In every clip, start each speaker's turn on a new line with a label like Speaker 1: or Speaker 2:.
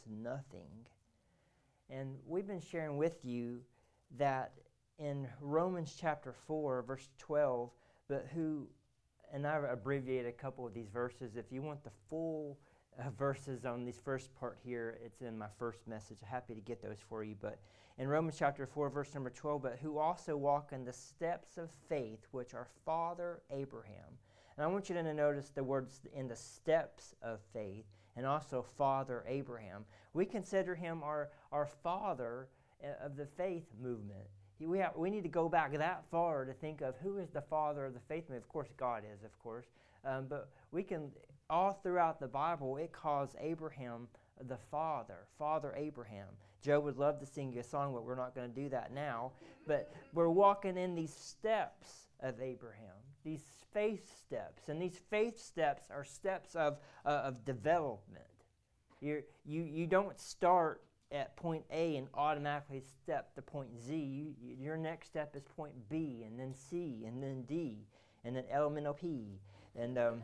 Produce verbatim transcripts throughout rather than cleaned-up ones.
Speaker 1: nothing. And we've been sharing with you that in Romans chapter four, verse twelve, but who, and I've abbreviated a couple of these verses. If you want the full uh, verses on this first part here, it's in my first message. I'm happy to get those for you. But in Romans chapter four, verse number twelve, but who also walk in the steps of faith, which our father Abraham. And I want you to notice the words in the steps of faith, and also Father Abraham. We consider him our, our father of the faith movement. We have, we need to go back that far to think of who is the father of the faith movement. Of course, God is, of course. Um, but we can, all throughout the Bible, it calls Abraham the father, Father Abraham. Joe would love to sing you a song, but we're not going to do that now. But we're walking in these steps of Abraham, these faith steps. And these faith steps are steps of, uh, of development. You're, you you don't start at point A and automatically step to point Z. You, you, your next step is point B, and then C, and then D, and then elemental P. And um,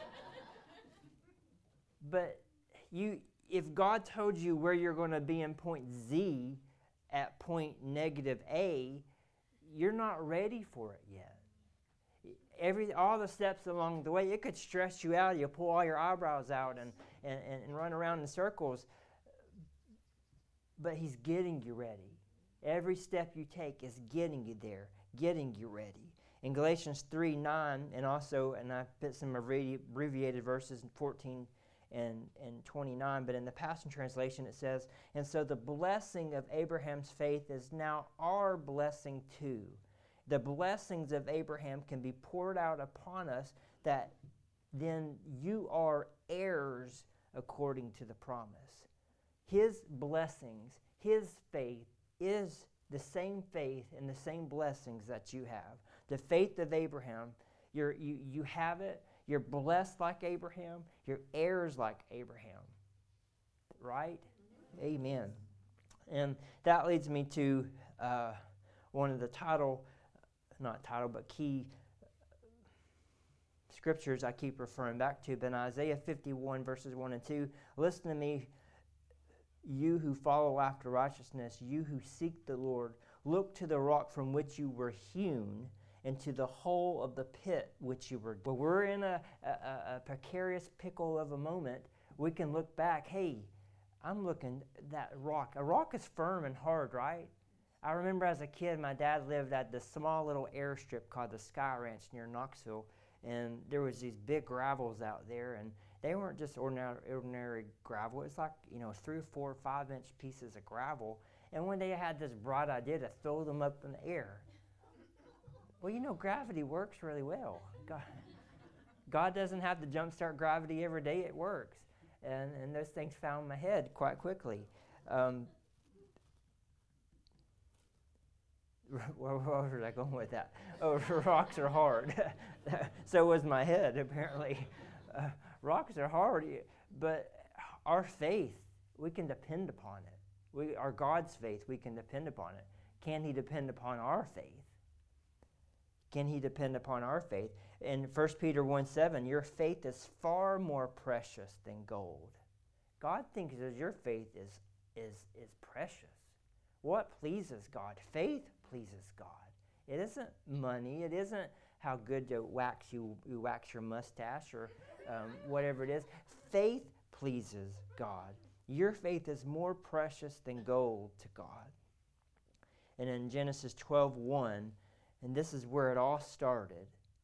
Speaker 1: but you, if God told you where you're going to be in point Z at point negative A, you're not ready for it yet. Every all the steps along the way, it could stress you out. You'll pull all your eyebrows out and, and, and run around in circles. But he's getting you ready. Every step you take is getting you there, getting you ready. In Galatians three nine, and also, and I put some abbreviated verses in fourteen and, and twenty-nine, but in the Passion Translation it says, and so the blessing of Abraham's faith is now our blessing too. The blessings of Abraham can be poured out upon us, that then you are heirs according to the promise. His blessings, his faith is the same faith and the same blessings that you have. The faith of Abraham, you're, you, you have it. You're blessed like Abraham. You're heirs like Abraham. Right? Amen. And that leads me to uh, one of the title, not title, but key scriptures I keep referring back to. But in Isaiah fifty-one, verses one and two, listen to me, you who follow after righteousness, you who seek the Lord, look to the rock from which you were hewn, and to the hole of the pit which you were. When we're in a, a, a precarious pickle of a moment, we can look back, hey, I'm looking at that rock. A rock is firm and hard, right? I remember as a kid, my dad lived at this small little airstrip called the Sky Ranch near Knoxville, and there was these big gravels out there, and they weren't just ordinary, ordinary gravel. It's like, you know, three, four, five-inch pieces of gravel. And one day I had this bright idea to throw them up in the air. Well, you know, gravity works really well. God, God doesn't have to jumpstart gravity every day. It works. And, and those things found my head quite quickly. Um, where, where was I going with that? Oh, rocks are hard. So was my head, apparently. Uh, rocks are hard, but our faith, we can depend upon it. We, our God's faith, we can depend upon it. Can he depend upon our faith? Can he depend upon our faith? In First Peter one seven, your faith is far more precious than gold. God thinks that your faith is, is, is precious. What pleases God? Faith pleases God. It isn't money. It isn't how good to wax you, you wax your mustache or um, whatever it is. Faith pleases God. Your faith is more precious than gold to God. And in Genesis twelve one, and this is where it all started.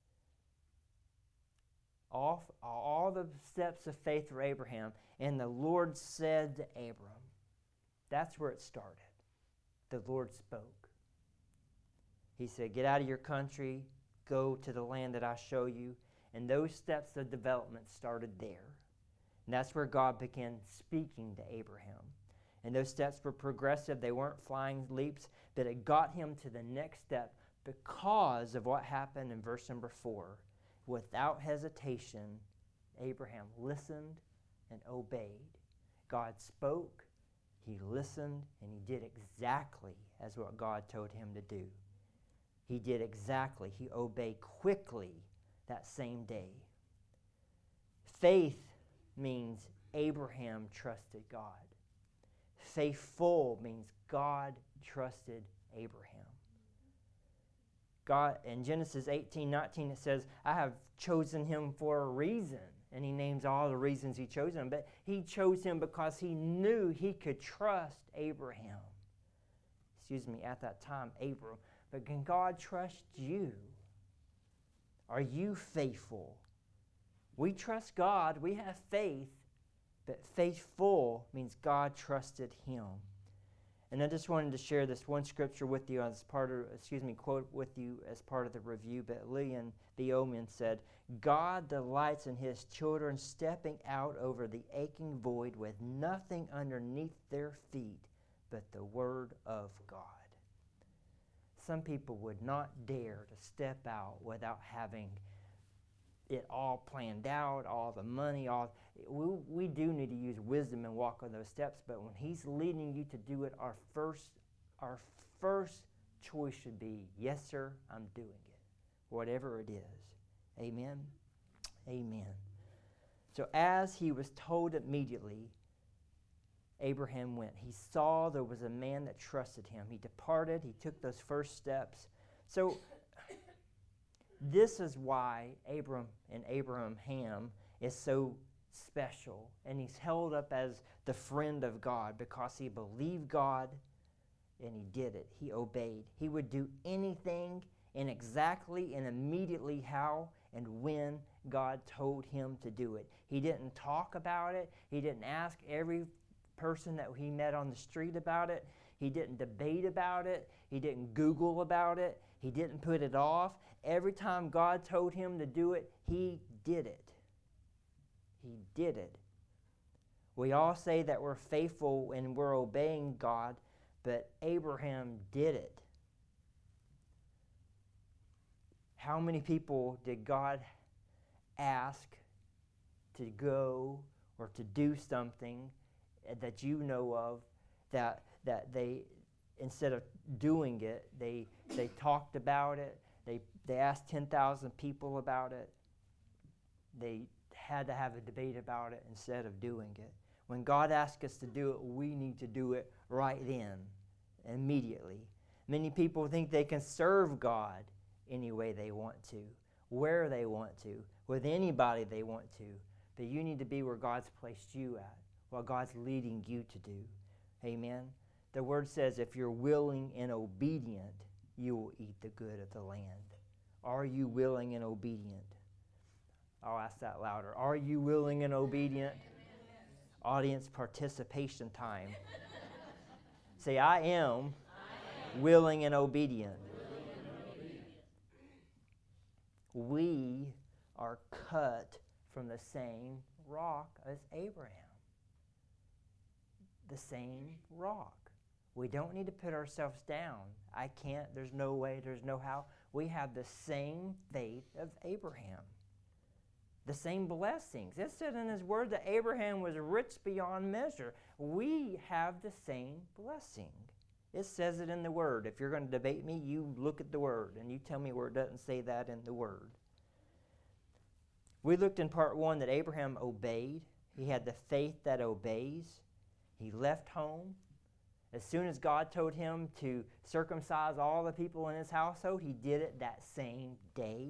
Speaker 1: All, all the steps of faith for Abraham. And the Lord said to Abram. That's where it started. The Lord spoke. He said, get out of your country. Go to the land that I show you. And those steps of development started there. And that's where God began speaking to Abraham. And those steps were progressive. They weren't flying leaps. But it got him to the next step, because of what happened in verse number four. Without hesitation, Abraham listened and obeyed. God spoke, he listened, and he did exactly as what God told him to do. He did exactly. He obeyed quickly that same day. Faith means Abraham trusted God. Faithful means God trusted Abraham. God, in Genesis eighteen nineteen, it says, I have chosen him for a reason. And he names all the reasons he chose him. But he chose him because he knew he could trust Abraham. Excuse me, at that time, Abram. But can God trust you? Are you faithful? We trust God. We have faith. But faithful means God trusted him. And I just wanted to share this one scripture with you as part of, excuse me, quote with you as part of the review. But Lillian B. Omen said, God delights in his children stepping out over the aching void with nothing underneath their feet but the word of God. Some people would not dare to step out without having it all planned out, all the money, all we, we do need to use wisdom and walk on those steps, but when he's leading you to do it, our first our first choice should be, yes, sir, I'm doing it. Whatever it is. Amen. Amen. So as he was told immediately, Abraham went. He saw there was a man that trusted him. He departed. He took those first steps. So this is why Abram and Abraham is so special. And he's held up as the friend of God because he believed God and he did it. He obeyed. He would do anything and exactly and immediately how and when God told him to do it. He didn't talk about it. He didn't ask every person that he met on the street about it. He didn't debate about it. He didn't Google about it. He didn't put it off. Every time God told him to do it, he did it. He did it. We all say that we're faithful and we're obeying God, but Abraham did it. How many people did God ask to go or to do something that you know of that that they, instead of doing it, they they talked about it, they they asked ten thousand people about it, they had to have a debate about it instead of doing it. When God asks us to do it, we need to do it right then, immediately. Many people think they can serve God any way they want to, where they want to, with anybody they want to. But you need to be where God's placed you at, what God's leading you to do. Amen? The Word says if you're willing and obedient, you will eat the good of the land. Are you willing and obedient? I'll ask that louder. Are you willing and obedient? Audience participation time. Say, I am, I am willing and obedient.
Speaker 2: Willing and obedient.
Speaker 1: We are cut from the same rock as Abraham. The same rock. We don't need to put ourselves down. I can't, there's no way, there's no how. We have the same faith of Abraham. The same blessings. It said in his word that Abraham was rich beyond measure. We have the same blessing. It says it in the word. If you're going to debate me, you look at the word and you tell me where it doesn't say that in the word. We looked in part one that Abraham obeyed. He had the faith that obeys. He left home. As soon as God told him to circumcise all the people in his household, he did it that same day.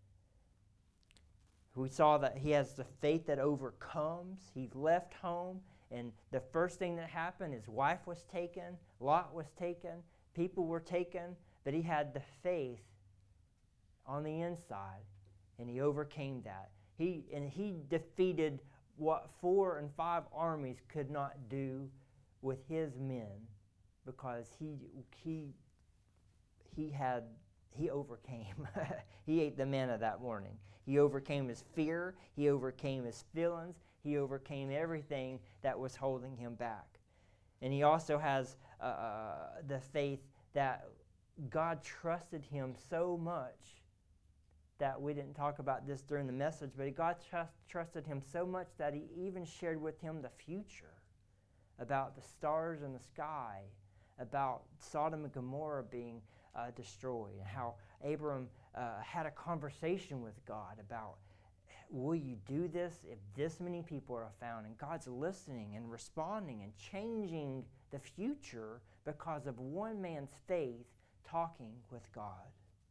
Speaker 1: We saw that he has the faith that overcomes. He left home, and the first thing that happened, his wife was taken, Lot was taken, people were taken, but he had the faith on the inside, and he overcame that. He and he defeated what four and five armies could not do with his men, because he he he had he overcame. He ate the manna that morning. He overcame his fear. He overcame his feelings. He overcame everything that was holding him back. And he also has uh, the faith that God trusted him so much that we didn't talk about this during the message, but God trust, trusted him so much that he even shared with him the future about the stars in the sky, about Sodom and Gomorrah being uh, destroyed, and how Abram uh, had a conversation with God about will you do this if this many people are found? And God's listening and responding and changing the future because of one man's faith talking with God.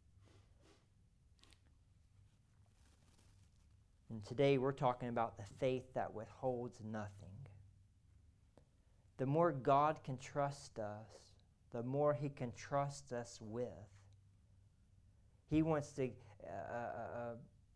Speaker 1: And today we're talking about the faith that withholds nothing. The more God can trust us, the more He can trust us with. He wants to uh, uh,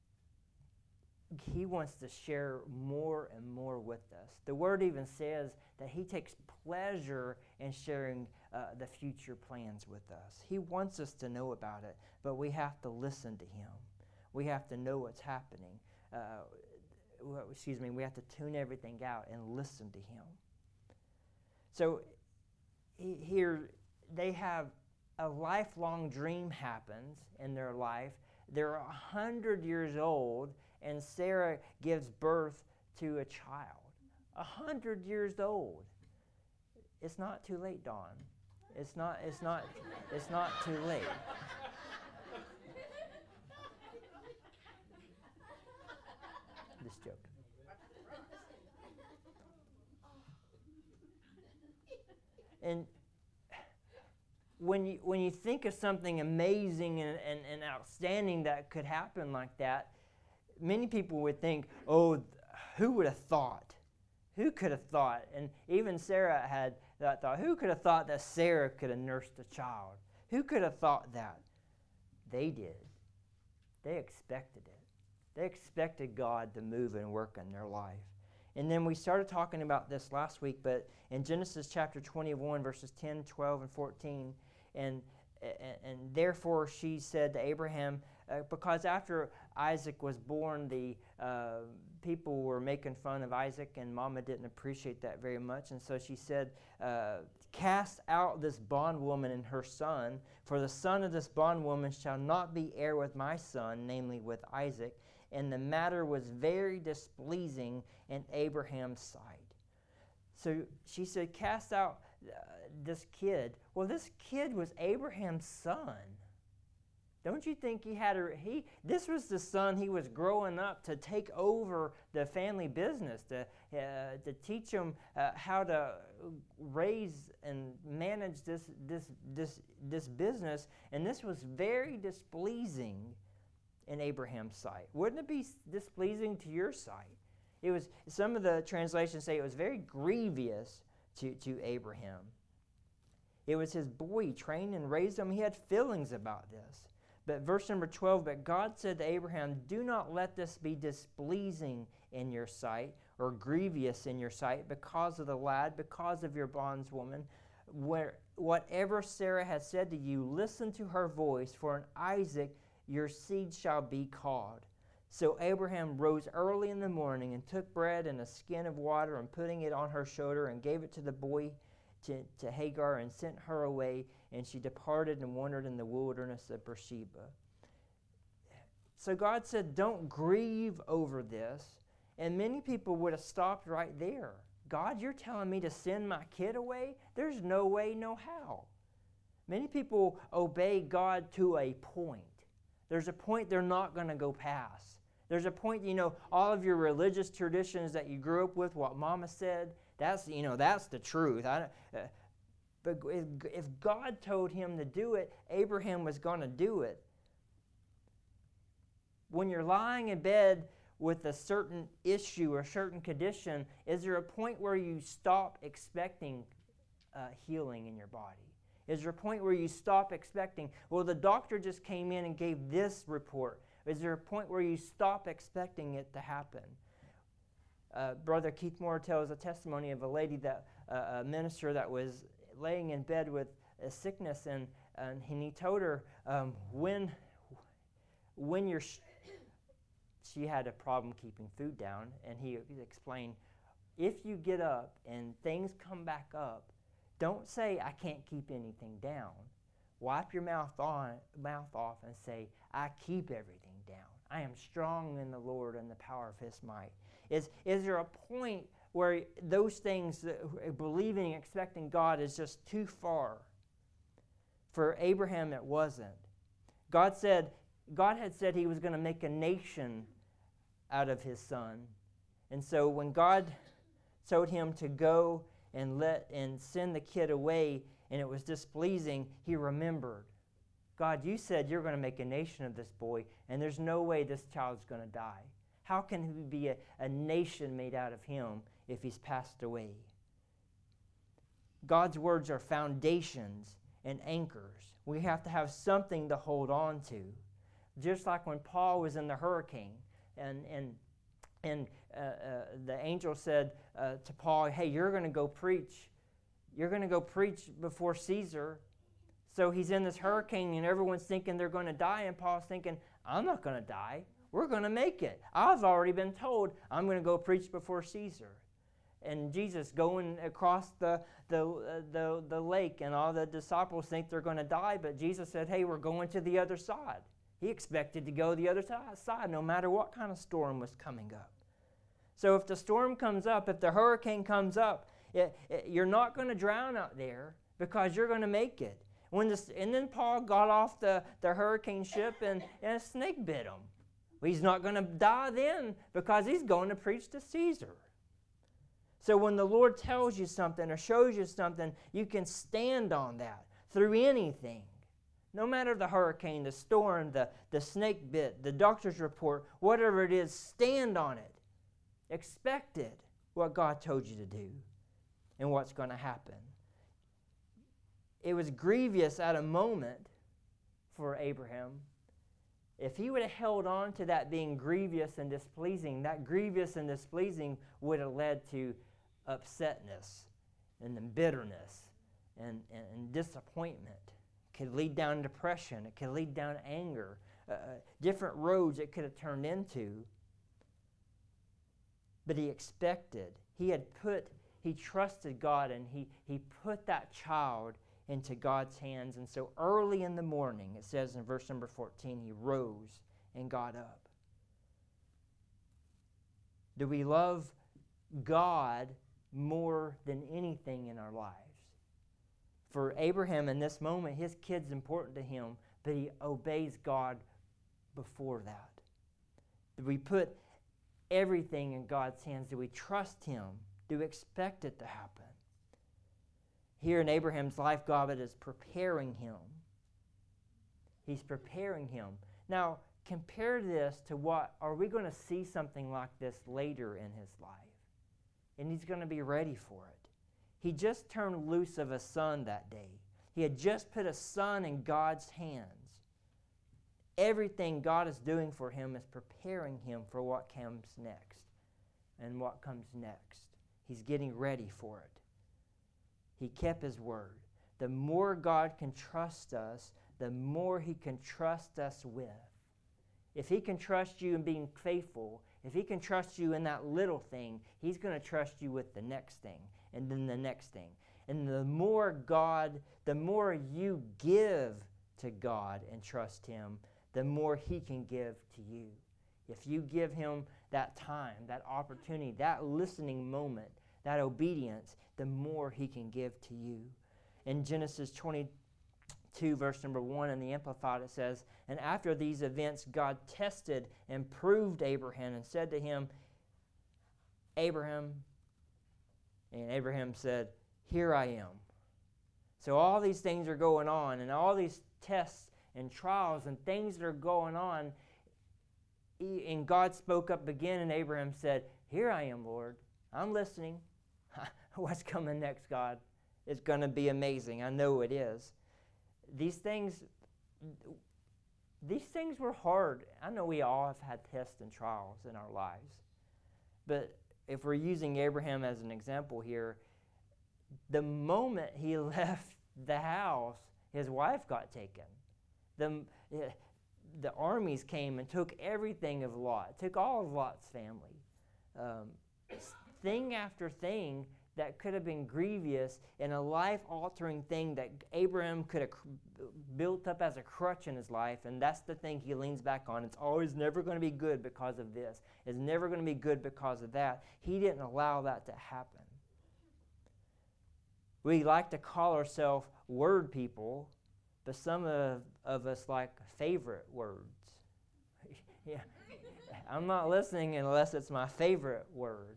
Speaker 1: He wants to share more and more with us. The Word even says that He takes pleasure in sharing uh, the future plans with us. He wants us to know about it, but we have to listen to Him. We have to know what's happening. Uh, well, excuse me, we have to tune everything out and listen to Him. So he, here they have a lifelong dream happens in their life. They're a hundred years old, and Sarah gives birth to a child. A hundred years old. It's not too late, Dawn. It's not. It's not. It's not too late. Just joking. And when you when you think of something amazing and, and, and outstanding that could happen like that, many people would think, oh, who would have thought? Who could have thought? And even Sarah had that thought. Who could have thought that Sarah could have nursed a child? Who could have thought that? They did. They expected it. They expected God to move and work in their life. And then we started talking about this last week, but in Genesis chapter twenty-one, verses ten, twelve, and fourteen, and, and, and therefore she said to Abraham, uh, because after Isaac was born, the uh, people were making fun of Isaac, and Mama didn't appreciate that very much, and so she said, uh, cast out this bondwoman and her son, for the son of this bondwoman shall not be heir with my son, namely with Isaac. And the matter was very displeasing in Abraham's sight. So she said, cast out uh, this kid. Well, this kid was Abraham's son. Don't you think he had a, he, this was the son he was growing up to take over the family business, to, uh, to teach him uh, how to raise and manage this, this, this, this business. And this was very displeasing in Abraham's sight. Wouldn't it be displeasing to your sight? It was, some of the translations say it was very grievous to, to Abraham. It was his boy. He trained and raised him. He had feelings about this. But verse number twelve, but God said to Abraham, do not let this be displeasing in your sight or grievous in your sight because of the lad, because of your bondswoman. Where, whatever Sarah has said to you, listen to her voice, for in Isaac your seed shall be called. So Abraham rose early in the morning and took bread and a skin of water and putting it on her shoulder and gave it to the boy to, to Hagar and sent her away, and she departed and wandered in the wilderness of Beersheba. So God said, don't grieve over this. And many people would have stopped right there. God, you're telling me to send my kid away? There's no way, no how. Many people obey God to a point. There's a point they're not going to go past. There's a point, you know, all of your religious traditions that you grew up with, what Mama said, that's, you know, that's the truth. I, uh, but if, if God told him to do it, Abraham was going to do it. When you're lying in bed with a certain issue or certain condition, is there a point where you stop expecting uh, healing in your body? Is there a point where you stop expecting, well, the doctor just came in and gave this report. Is there a point where you stop expecting it to happen? Uh, Brother Keith Moore tells a testimony of a lady, that uh, a minister that was laying in bed with a sickness, and, and he told her, um, when, when you're, sh- she had a problem keeping food down, and he explained, if you get up and things come back up, don't say, I can't keep anything down. Wipe your mouth on, mouth off and say, I keep everything down. I am strong in the Lord and the power of His might. Is, is there a point where those things, that, believing, expecting God is just too far? For Abraham, it wasn't. God said, God had said He was going to make a nation out of his son. And so when God told him to go and let and send the kid away, and it was displeasing, he remembered. God, you said you're going to make a nation of this boy, and there's no way this child's going to die. How can he be a, a nation made out of him if he's passed away? God's words are foundations and anchors. We have to have something to hold on to. Just like when Paul was in the hurricane, and and and uh, uh, the angel said uh, to Paul, hey, you're going to go preach. You're going to go preach before Caesar. So he's in this hurricane, and everyone's thinking they're going to die, and Paul's thinking, I'm not going to die. We're going to make it. I've already been told I'm going to go preach before Caesar. And Jesus going across the the, uh, the the lake, and all the disciples think they're going to die, but Jesus said, hey, we're going to the other side. He expected to go the other side no matter what kind of storm was coming up. So if the storm comes up, if the hurricane comes up, it, it, you're not going to drown out there because you're going to make it. When this, and then Paul got off the, the hurricane ship, and, and a snake bit him. Well, he's not going to die then because he's going to preach to Caesar. So when the Lord tells you something or shows you something, you can stand on that through anything. No matter the hurricane, the storm, the, the snake bit, the doctor's report, whatever it is, stand on it. Expect it, what God told you to do and what's going to happen. It was grievous at a moment for Abraham. If he would have held on to that being grievous and displeasing, that grievous and displeasing would have led to upsetness and then bitterness and, and, and disappointment. It could lead down depression. It could lead down anger. Uh, different roads it could have turned into. But he expected. He had put, he trusted God, and he, he put that child into God's hands. And so early in the morning, it says in verse number fourteen, he rose and got up. Do we love God more than anything in our lives? For Abraham in this moment, his kid's important to him, but he obeys God before that. Do we put everything in God's hands? Do we trust him? Do we expect it to happen? Here in Abraham's life, God is preparing him. He's preparing him. Now, compare this to what, are we going to see something like this later in his life? And he's going to be ready for it. He just turned loose of a son that day. He had just put a son in God's hands. Everything God is doing for him is preparing him for what comes next. And what comes next. He's getting ready for it. He kept his word. The more God can trust us, the more he can trust us with. If he can trust you in being faithful, if he can trust you in that little thing, he's going to trust you with the next thing, and then the next thing. And the more God, the more you give to God and trust him, the more he can give to you. If you give him that time, that opportunity, that listening moment, that obedience, the more he can give to you. In Genesis twenty-two, verse number one, in the Amplified, it says, and after these events, God tested and proved Abraham and said to him, Abraham, and Abraham said, here I am. So all these things are going on, and all these tests and trials and things that are going on, and God spoke up again, and Abraham said, here I am, Lord. I'm listening. What's coming next, God? It's going to be amazing. I know it is. These things, these things were hard. I know we all have had tests and trials in our lives. But if we're using Abraham as an example here, the moment he left the house, his wife got taken. The, the armies came and took everything of Lot, took all of Lot's family. Um, thing after thing that could have been grievous and a life-altering thing that Abraham could have cr- built up as a crutch in his life, and that's the thing he leans back on. It's always never going to be good because of this. It's never going to be good because of that. He didn't allow that to happen. We like to call ourselves word people, but some of, of us like favorite words. Yeah. I'm not listening unless it's my favorite word.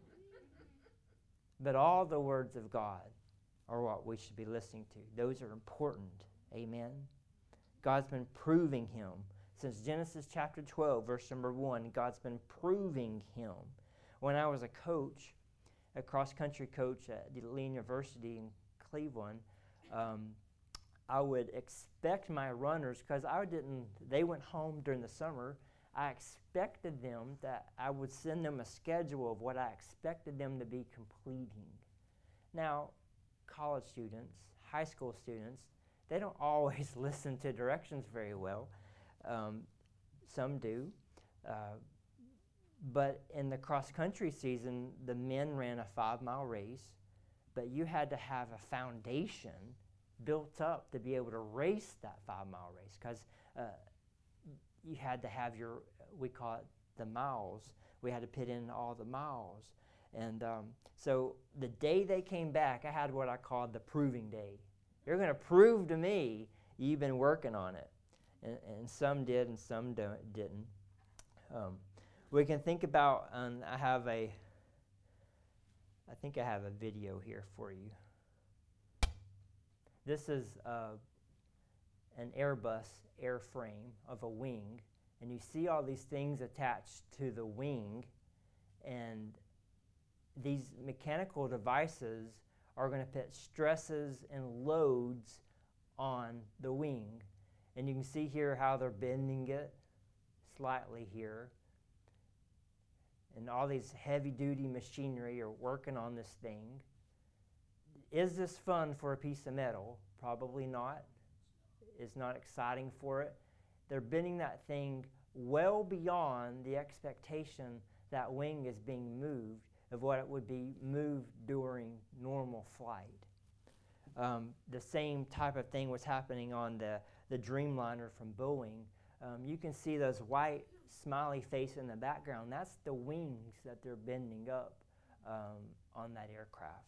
Speaker 1: But all the words of God are what we should be listening to. Those are important. Amen. God's been proving him. Since Genesis chapter twelve, verse number one, God's been proving him. When I was a coach, a cross-country coach at DeLean University in Cleveland, um, I would expect my runners, because I didn't, they went home during the summer, I expected them that I would send them a schedule of what I expected them to be completing. Now, college students, high school students, they don't always listen to directions very well. Um, some do. Uh, but in the cross-country season, the men ran a five-mile race, but you had to have a foundation built up to be able to race that five-mile race, because uh, you had to have your, we call it the miles. We had to put in all the miles. And um, so the day they came back, I had what I called the proving day. You're going to prove to me you've been working on it. And, and some did and some don't, didn't. Um, we can think about, and I have a, I think I have a video here for you. This is uh, an Airbus airframe of a wing, and you see all these things attached to the wing, and these mechanical devices are going to put stresses and loads on the wing. And you can see here how they're bending it slightly here. And all these heavy-duty machinery are working on this thing. Is this fun for a piece of metal? Probably not. It's not exciting for it. They're bending that thing well beyond the expectation that wing is being moved of what it would be moved during normal flight. Um, the same type of thing was happening on the, the Dreamliner from Boeing. Um, you can see those white smiley face in the background. That's the wings that they're bending up um, on that aircraft.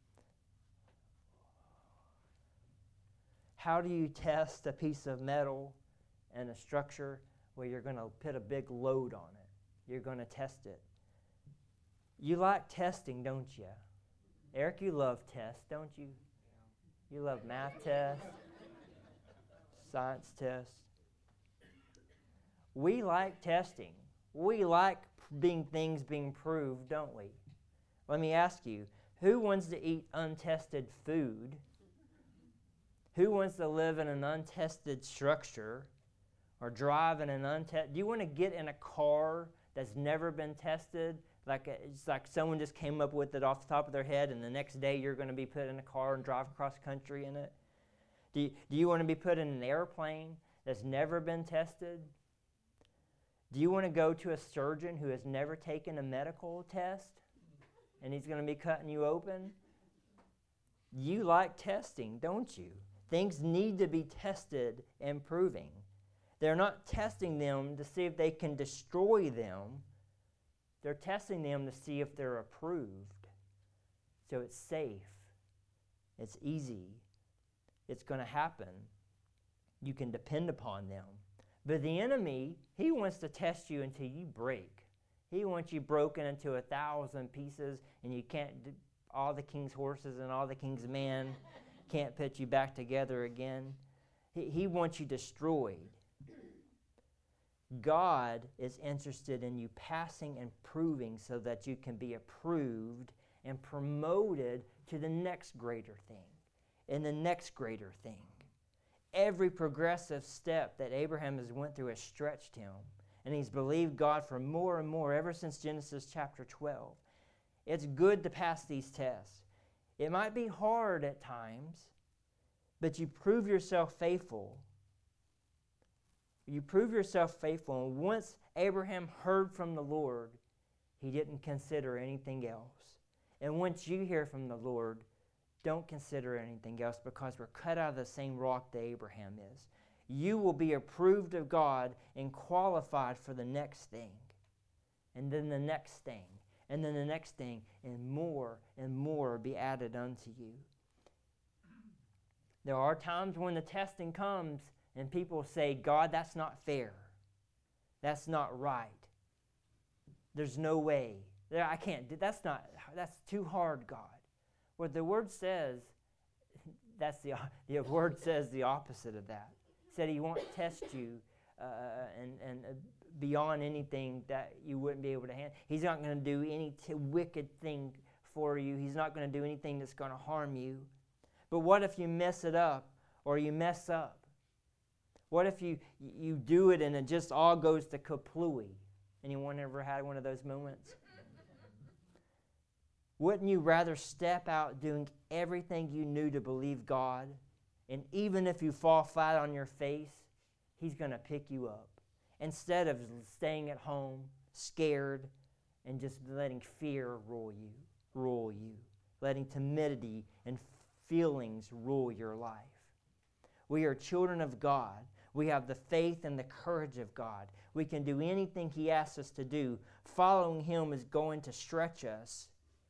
Speaker 1: How do you test a piece of metal and a structure? Well, you're going to put a big load on it. You're going to test it. You like testing, don't you? Eric, you love tests, don't you? You love math tests, science tests. We like testing. We like being things being proved, don't we? Let me ask you, who wants to eat untested food? Who wants to live in an untested structure or drive in an untested? Do you want to get in a car that's never been tested? Like a, it's like someone just came up with it off the top of their head, and the next day you're going to be put in a car and drive across country in it? Do you, do you want to be put in an airplane that's never been tested? Do you want to go to a surgeon who has never taken a medical test and he's going to be cutting you open? You like testing, don't you? Things need to be tested and proving. They're not testing them to see if they can destroy them. They're testing them to see if they're approved. So it's safe. It's easy. It's going to happen. You can depend upon them. But the enemy, he wants to test you until you break. He wants you broken into a thousand pieces, and you can't, do, all the king's horses and all the king's men can't put you back together again. He, he wants you destroyed. God is interested in you passing and proving so that you can be approved and promoted to the next greater thing and the next greater thing. Every progressive step that Abraham has went through has stretched him, and he's believed God for more and more ever since Genesis chapter twelve. It's good to pass these tests. It might be hard at times, but you prove yourself faithful. You prove yourself faithful, and once Abraham heard from the Lord, he didn't consider anything else. And once you hear from the Lord, don't consider anything else, because we're cut out of the same rock that Abraham is. You will be approved of God and qualified for the next thing, and then the next thing, and then the next thing, and more and more be added unto you. There are times when the testing comes and people say, God, that's not fair. That's not right. There's no way. There, I can't do that's not that's too hard, God. What the word says, that's the the word says the opposite of that. It said he won't test you uh, and and uh, beyond anything that you wouldn't be able to handle. He's not going to do any t- wicked thing for you. He's not going to do anything that's going to harm you. But what if you mess it up or you mess up? What if you you do it and it just all goes to kaplooey? Anyone ever had one of those moments? Wouldn't you rather step out doing everything you knew to believe God, and even if you fall flat on your face, he's going to pick you up, instead of staying at home, scared, and just letting fear rule you, rule you, letting timidity and feelings rule your life? We are children of God. We have the faith and the courage of God. We can do anything he asks us to do. Following him is going to stretch us.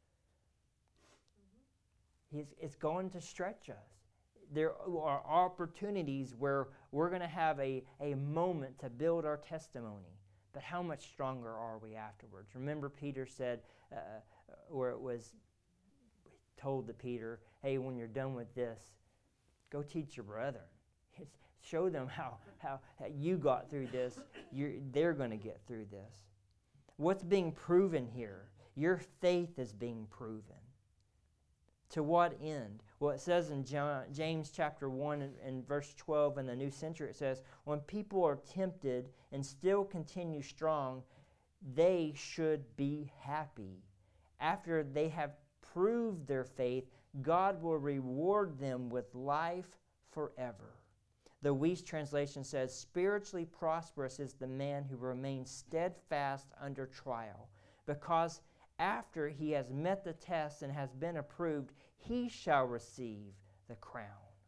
Speaker 1: He's, it's going to stretch us. There are opportunities where we're going to have a, a moment to build our testimony. But how much stronger are we afterwards? Remember, Peter said, uh, where it was told to Peter, hey, when you're done with this, go teach your brethren. It's, show them how, how, how you got through this. You're, they're going to get through this. What's being proven here? Your faith is being proven. To what end? Well, it says in John, James chapter one and, and verse twelve in the New Century, it says, when people are tempted and still continue strong, they should be happy. After they have proved their faith, God will reward them with life forever. The Weiss translation says, spiritually prosperous is the man who remains steadfast under trial, because after he has met the test and has been approved, he shall receive the crown.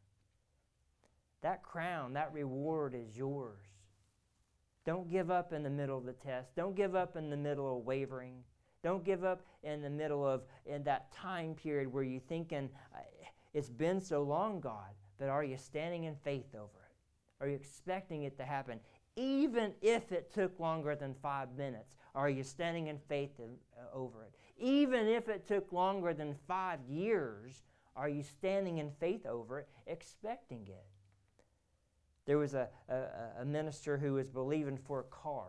Speaker 1: That crown, that reward is yours. Don't give up in the middle of the test. Don't give up in the middle of wavering. Don't give up in the middle of in that time period where you're thinking, it's been so long, God, but are you standing in faith over it? Are you expecting it to happen? Even if it took longer than five minutes, are you standing in faith in, uh, over it? Even if it took longer than five years, are you standing in faith over it, expecting it? There was a, a, a minister who was believing for a car.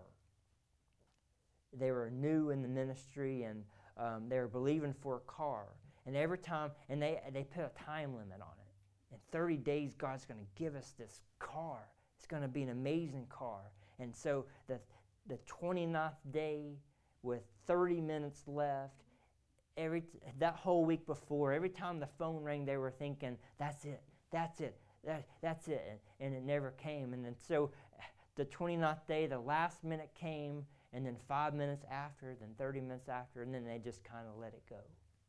Speaker 1: They were new in the ministry, and um, they were believing for a car. And every time, and they, they put a time limit on it. In thirty days, God's going to give us this car. It's going to be an amazing car. And so the, the twenty-ninth day with thirty minutes left, every t- that whole week before, every time the phone rang, they were thinking, that's it, that's it, that, that's it. And, and it never came. And then so the twenty-ninth day, the last minute came, and then five minutes after, then thirty minutes after, and then they just kind of let it go.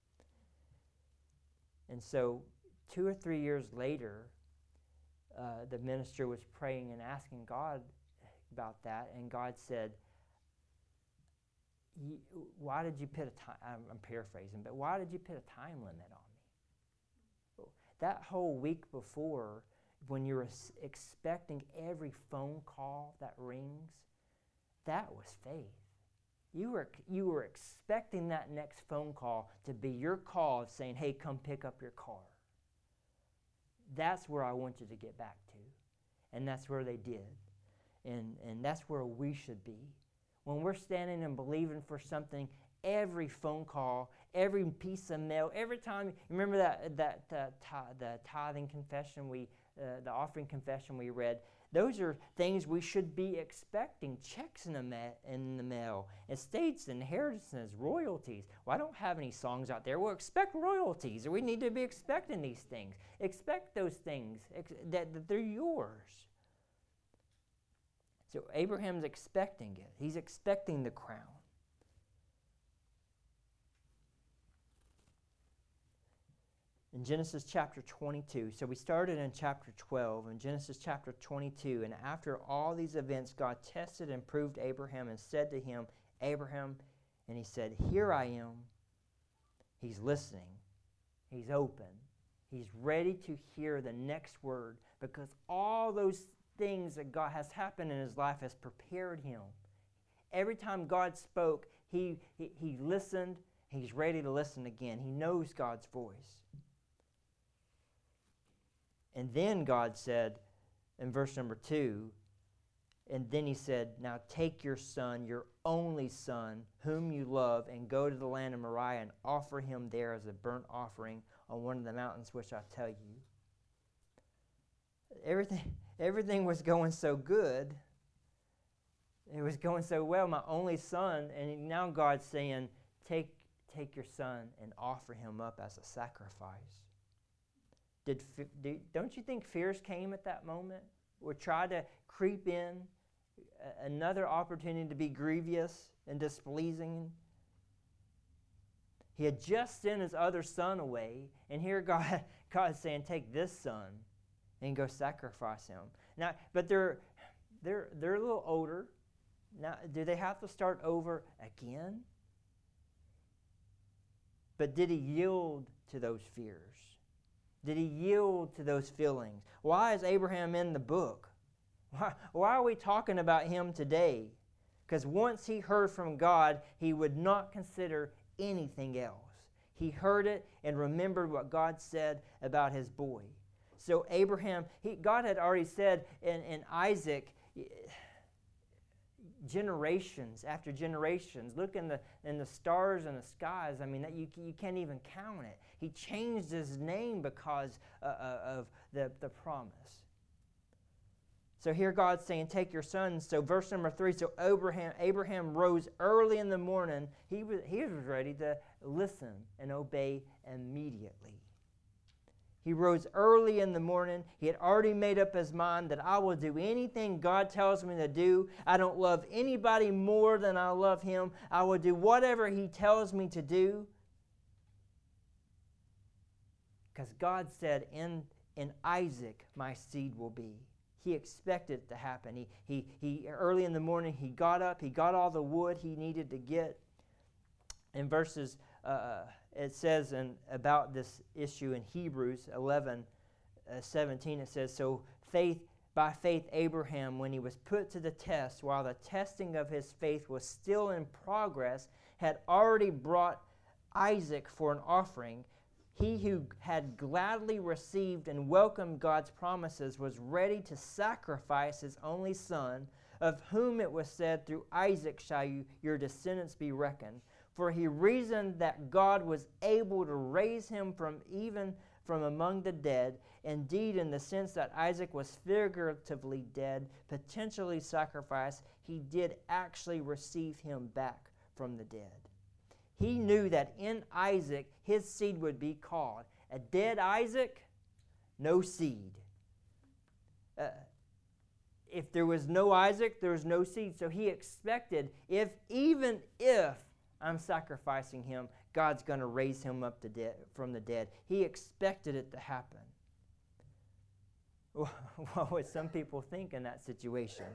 Speaker 1: And so two or three years later, uh, the minister was praying and asking God about that, and God said, why did you put a time, I'm, I'm paraphrasing, but why did you put a time limit on me? That whole week before, when you were expecting every phone call that rings, that was faith. You were, you were expecting that next phone call to be your call of saying, hey, come pick up your car. That's where I want you to get back to. And that's where they did. And, and that's where we should be. When we're standing and believing for something, every phone call, every piece of mail, every time, remember that that uh, t- the tithing confession we, uh, the offering confession we read. Those are things we should be expecting. Checks in the ma- in the mail, estates, inheritances, royalties. Well, I don't have any songs out there. Well, expect royalties. We need to be expecting these things. Expect those things ex- that, that they're yours. So Abraham's expecting it. He's expecting the crown. In Genesis chapter twenty-two, so we started in chapter twelve, in Genesis chapter twenty-two, and after all these events, God tested and proved Abraham and said to him, Abraham, and he said, here I am. He's listening. He's open. He's ready to hear the next word, because all those things that God has happened in his life has prepared him. Every time God spoke, he, he, he listened. He's ready to listen again. He knows God's voice. And then God said in verse number two, and then he said, now take your son, your only son, whom you love, and go to the land of Moriah and offer him there as a burnt offering on one of the mountains which I tell you. Everything, everything was going so good. It was going so well, my only son, and now God's saying, take, take your son and offer him up as a sacrifice. Did, did don't you think fears came at that moment? Or try to creep in, a, another opportunity to be grievous and displeasing? He had just sent his other son away, and here God, God is saying, take this son and go sacrifice him. Now, but they're they're they're a little older. Now, do they have to start over again? But did he yield to those fears? Did he yield to those feelings? Why is Abraham in the book? Why, why are we talking about him today? Because once he heard from God, he would not consider anything else. He heard it and remembered what God said about his boy. So Abraham, he, God had already said in, in Isaac, generations after generations. Look in the in the stars and the skies. I mean, that you you can't even count it. He changed his name because uh, uh, of the, the promise. So here God's saying, take your son. So verse number three, so Abraham, Abraham rose early in the morning. He was, he was ready to listen and obey immediately. He rose early in the morning. He had already made up his mind that I will do anything God tells me to do. I don't love anybody more than I love him. I will do whatever he tells me to do. Because God said, in, in Isaac my seed will be. He expected it to happen. He, he, he, early in the morning, he got up. He got all the wood he needed to get. In verses... Uh, it says in, about this issue in Hebrews eleven seventeen, it says, so faith, by faith Abraham, when he was put to the test, while the testing of his faith was still in progress, had already brought Isaac for an offering. He who had gladly received and welcomed God's promises was ready to sacrifice his only son, of whom it was said, through Isaac shall you, your descendants be reckoned. For he reasoned that God was able to raise him from even from among the dead. Indeed, in the sense that Isaac was figuratively dead, potentially sacrificed, he did actually receive him back from the dead. He knew that in Isaac his seed would be called. A dead Isaac, no seed. Uh, if there was no Isaac, there was no seed. So he expected, if even if I'm sacrificing him, God's going to raise him up to de- from the dead. He expected it to happen. What would some people think in that situation?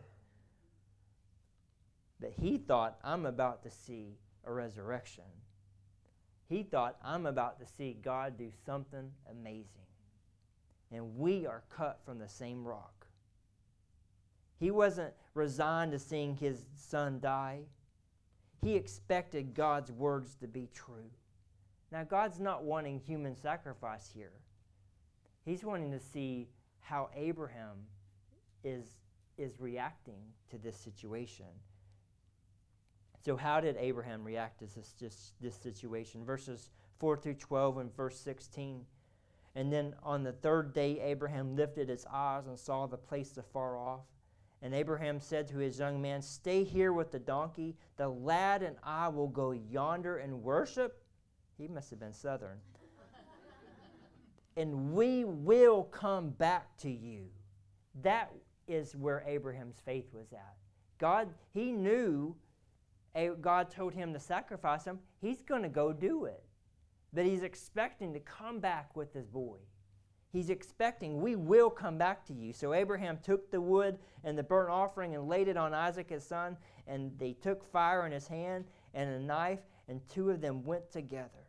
Speaker 1: But he thought, I'm about to see a resurrection. He thought, I'm about to see God do something amazing. And we are cut from the same rock. He wasn't resigned to seeing his son die. He expected God's words to be true. Now, God's not wanting human sacrifice here. He's wanting to see how Abraham is, is reacting to this situation. So how did Abraham react to this, this, this situation? Verses four through twelve and verse sixteen. And then on the third day, Abraham lifted his eyes and saw the place afar off. And Abraham said to his young man, stay here with the donkey. The lad and I will go yonder and worship. He must have been Southern. And we will come back to you. That is where Abraham's faith was at. God, he knew God told him to sacrifice him. He's going to go do it. But he's expecting to come back with his boy. He's expecting, we will come back to you. So Abraham took the wood and the burnt offering and laid it on Isaac his son, and they took fire in his hand and a knife, and two of them went together.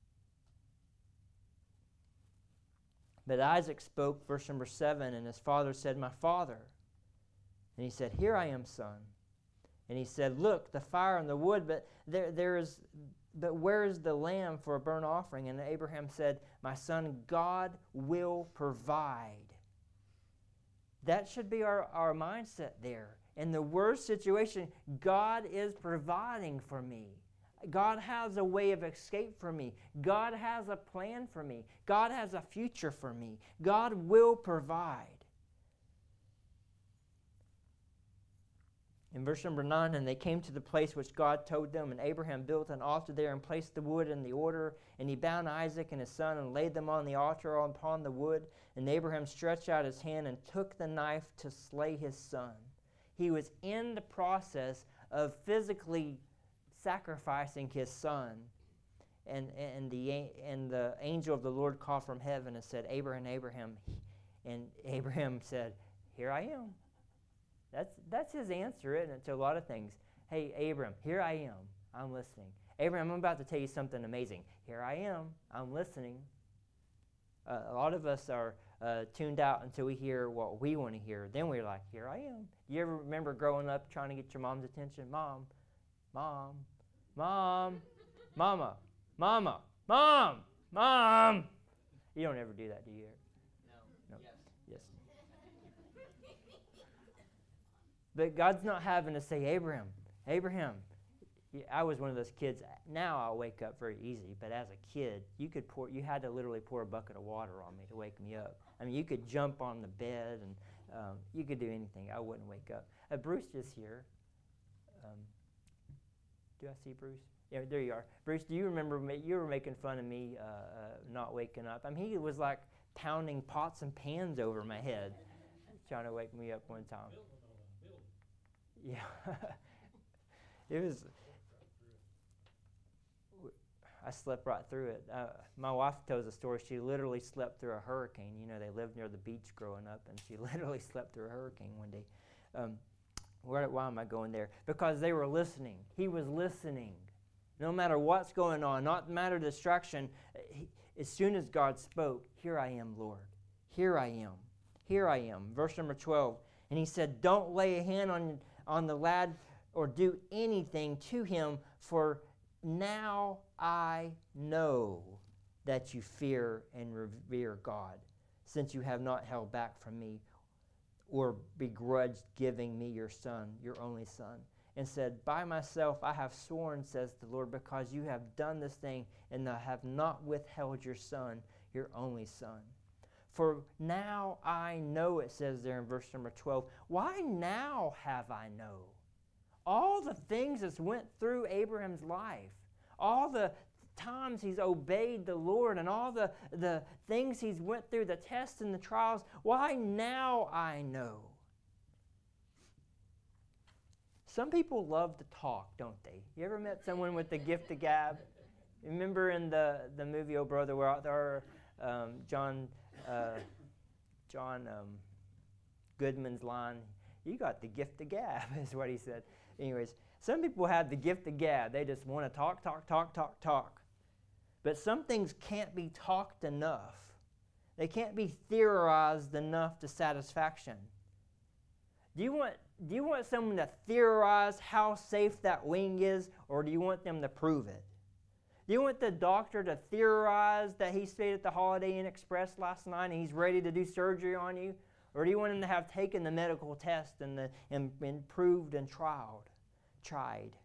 Speaker 1: But Isaac spoke, verse number seven, and his father said, my father. And he said, here I am, son. And he said, look, the fire and the wood, but there, there is, but where is the lamb for a burnt offering? And Abraham said, my son, God will provide. That should be our, our mindset there. In the worst situation, God is providing for me. God has a way of escape for me. God has a plan for me. God has a future for me. God will provide. In verse number nine, and they came to the place which God told them, and Abraham built an altar there and placed the wood in the order, and he bound Isaac and his son and laid them on the altar upon the wood. And Abraham stretched out his hand and took the knife to slay his son. He was in the process of physically sacrificing his son. And, and, the, and the angel of the Lord called from heaven and said, Abraham, Abraham. And Abraham said, here I am. That's, that's his answer, isn't it, to a lot of things. Hey, Abraham, here I am. I'm listening. Abraham, I'm about to tell you something amazing. Here I am. I'm listening. Uh, a lot of us are uh, tuned out until we hear what we want to hear. Then we're like, here I am. You ever remember growing up trying to get your mom's attention? Mom, mom, mom, mama, mama, mom, mom. You don't ever do that, do you? No. No. Yes. Yes. But God's not having to say, Abraham, Abraham. I was one of those kids. Now I'll wake up very easy, but as a kid, you could pour. You had to literally pour a bucket of water on me to wake me up. I mean, you could jump on the bed and um, you could do anything. I wouldn't wake up. Uh, Bruce is here. Um, do I see Bruce? Yeah, there you are. Bruce, do you remember ma- you were making fun of me uh, uh, not waking up? I mean, he was like pounding pots and pans over my head, trying to wake me up one time. Yeah, it was. I slept right through it. Uh, my wife tells a story. She literally slept through a hurricane. You know, they lived near the beach growing up, and she literally slept through a hurricane one day. Um, where, why am I going there? Because they were listening. He was listening. No matter what's going on, not matter the distraction, he, as soon as God spoke, here I am, Lord. Here I am. Here I am. Verse number twelve. And he said, don't lay a hand on, on the lad or do anything to him, for now I know that you fear and revere God, since you have not held back from me or begrudged giving me your son, your only son, and said, by myself I have sworn, says the Lord, because you have done this thing and have not withheld your son, your only son. For now I know, it says there in verse number twelve. Why now have I know? All the things that's went through Abraham's life, all the times he's obeyed the Lord and all the, the things he's went through, the tests and the trials, why now I know? Some people love to talk, don't they? You ever met someone with the gift of gab? Remember in the, the movie Oh Brother, Where Art Thou? Um, John, uh, John um, Goodman's line, you got the gift of gab, is what he said. Anyways, some people have the gift of gab. They just want to talk, talk, talk, talk, talk. But some things can't be talked enough. They can't be theorized enough to satisfaction. Do you want, do you want someone to theorize how safe that wing is, or do you want them to prove it? Do you want the doctor to theorize that he stayed at the Holiday Inn Express last night and he's ready to do surgery on you? Or do you want him to have taken the medical test and, the, and been proved and trialed, tried?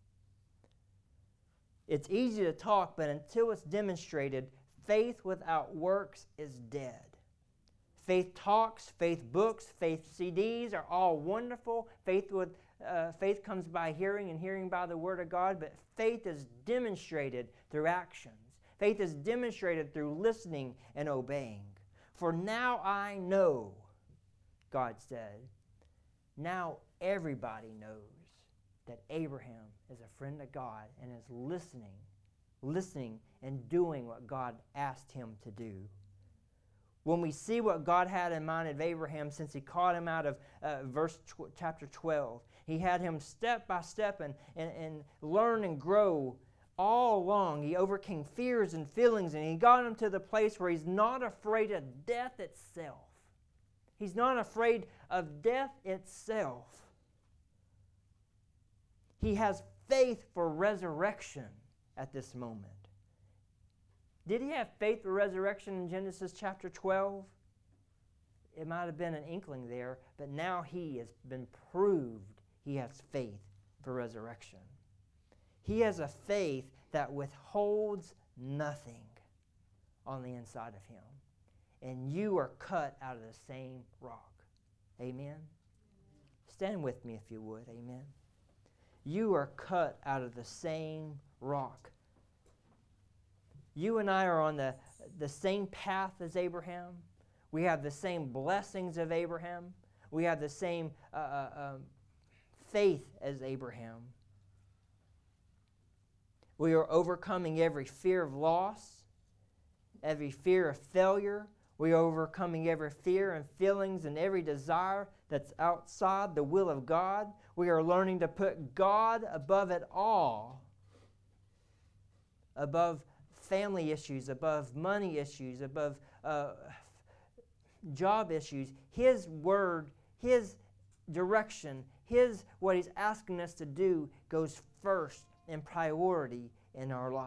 Speaker 1: It's easy to talk, but until it's demonstrated, faith without works is dead. Faith talks, faith books, faith C Ds are all wonderful. Faith with uh, faith comes by hearing, and hearing by the Word of God, but faith is demonstrated through actions. Faith is demonstrated through listening and obeying. For now I know, God said, now everybody knows that Abraham is a friend of God and is listening, listening and doing what God asked him to do. When we see what God had in mind of Abraham since he called him out of uh, verse tw- chapter twelve, he had him step by step and, and, and learn and grow all along. He overcame fears and feelings, and he got him to the place where he's not afraid of death itself. He's not afraid of death itself. He has faith for resurrection at this moment. Did he have faith for resurrection in Genesis chapter twelve? It might have been an inkling there, but now he has been proved he has faith for resurrection. He has a faith that withholds nothing on the inside of him. And you are cut out of the same rock. Amen? Stand with me if you would. Amen? You are cut out of the same rock. You and I are on the, the same path as Abraham. We have the same blessings of Abraham. We have the same uh, uh, um, faith as Abraham. We are overcoming every fear of loss, every fear of failure. We are overcoming every fear and feelings and every desire that's outside the will of God. We are learning to put God above it all, above family issues, above money issues, above uh, job issues. His word, His direction, His what He's asking us to do goes first in priority in our life.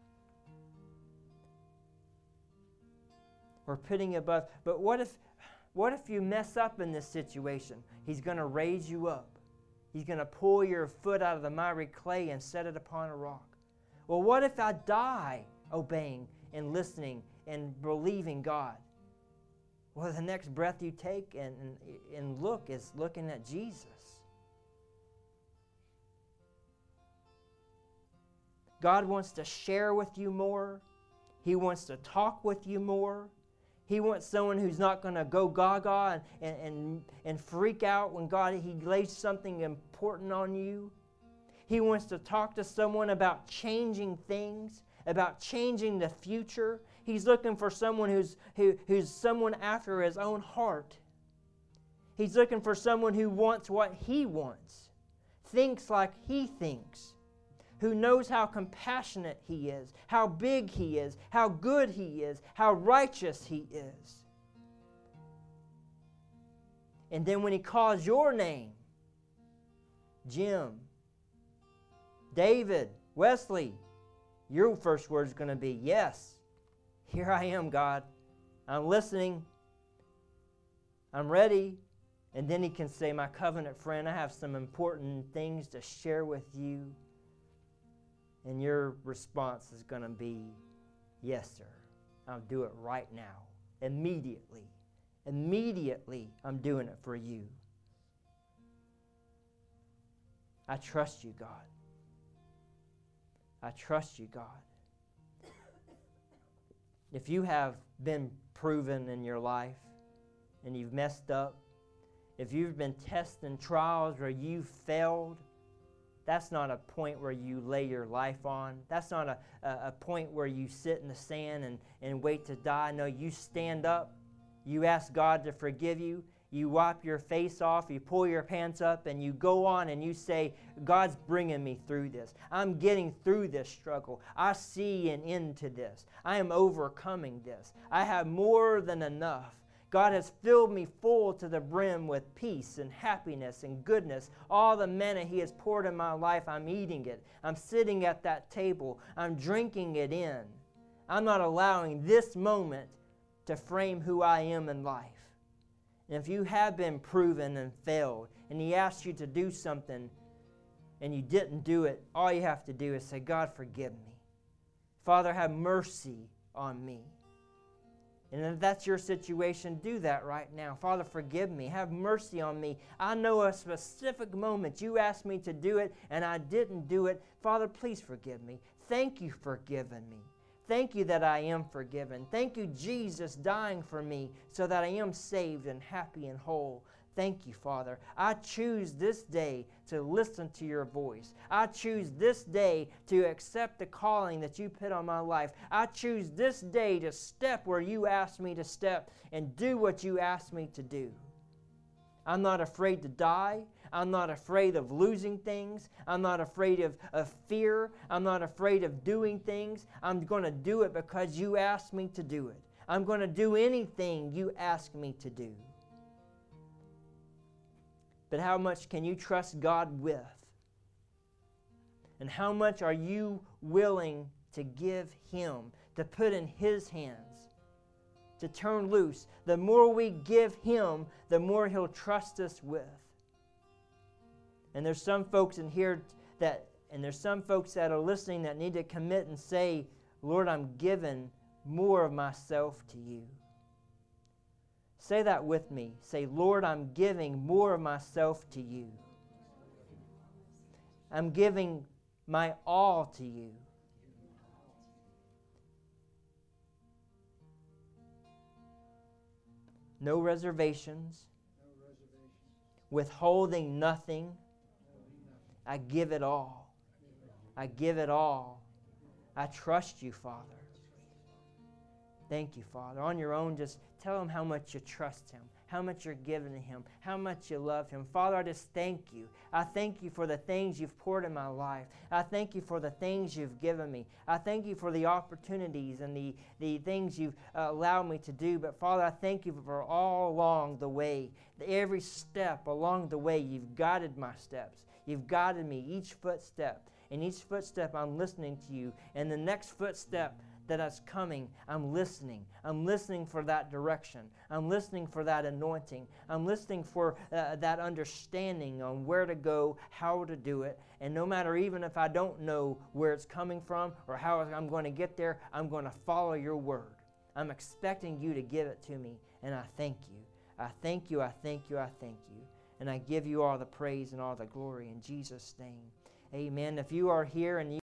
Speaker 1: We're putting above. But what if, what if you mess up in this situation? He's going to raise you up. He's going to pull your foot out of the miry clay and set it upon a rock. Well, what if I die obeying and listening and believing God? Well, the next breath you take and, and, and look is looking at Jesus. God wants to share with you more. He wants to talk with you more. He wants someone who's not going to go gaga and, and, and freak out when God, He lays something important on you. He wants to talk to someone about changing things, about changing the future. He's looking for someone who's, who, who's someone after His own heart. He's looking for someone who wants what He wants, thinks like He thinks, who knows how compassionate He is, how big He is, how good He is, how righteous He is. And then when He calls your name, Jim, David, Wesley, your first word is going to be, yes, here I am, God. I'm listening. I'm ready. And then He can say, my covenant friend, I have some important things to share with you. And your response is going to be, yes, sir. I'll do it right now. Immediately. Immediately, I'm doing it for you. I trust you, God. I trust you, God. If you have been proven in your life and you've messed up, if you've been testing trials where you failed, that's not a point where you lay your life on. That's not a, a, a point where you sit in the sand and, and wait to die. No, you stand up. You ask God to forgive you. You wipe your face off. You pull your pants up and you go on and you say, God's bringing me through this. I'm getting through this struggle. I see an end to this. I am overcoming this. I have more than enough. God has filled me full to the brim with peace and happiness and goodness. All the manna He has poured in my life, I'm eating it. I'm sitting at that table. I'm drinking it in. I'm not allowing this moment to frame who I am in life. And if you have been proven and failed, and He asked you to do something, and you didn't do it, all you have to do is say, God, forgive me. Father, have mercy on me. And if that's your situation, do that right now. Father, forgive me. Have mercy on me. I know a specific moment you asked me to do it, and I didn't do it. Father, please forgive me. Thank you for forgiving me. Thank you that I am forgiven. Thank you, Jesus, dying for me so that I am saved and happy and whole. Thank you, Father. I choose this day to listen to your voice. I choose this day to accept the calling that you put on my life. I choose this day to step where you asked me to step and do what you asked me to do. I'm not afraid to die. I'm not afraid of losing things. I'm not afraid of, of fear. I'm not afraid of doing things. I'm going to do it because you asked me to do it. I'm going to do anything you ask me to do. But how much can you trust God with? And how much are you willing to give Him, to put in His hands, to turn loose? The more we give Him, the more He'll trust us with. And there's some folks in here that, and there's some folks that are listening that need to commit and say, Lord, I'm giving more of myself to you. Say that with me. Say, Lord, I'm giving more of myself to you. I'm giving my all to you. No reservations. Withholding nothing. I give it all. I give it all. I trust you, Father. Thank you, Father. On your own, just tell Him how much you trust Him, how much you're giving to Him, how much you love Him. Father, I just thank you. I thank you for the things you've poured in my life. I thank you for the things you've given me. I thank you for the opportunities and the, the things you've uh, allowed me to do. But Father, I thank you for all along the way, every step along the way, you've guided my steps. You've guided me each footstep. And each footstep, I'm listening to you. And the next footstep that's coming, I'm listening. I'm listening for that direction. I'm listening for that anointing. I'm listening for uh, that understanding on where to go, how to do it. And no matter even if I don't know where it's coming from or how I'm going to get there, I'm going to follow your word. I'm expecting you to give it to me. And I thank you. I thank you. I thank you. I thank you. And I give you all the praise and all the glory in Jesus' name. Amen. If you are here and you